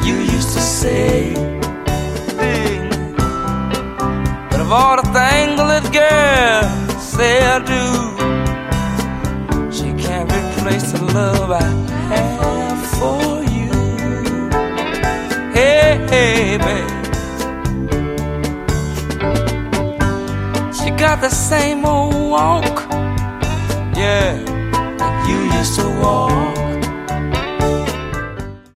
you used to say. But of all the things a little girl say I do, she can't replace the love I have for you. Hey, hey, babe, she got the same old walk, yeah, that you used to walk.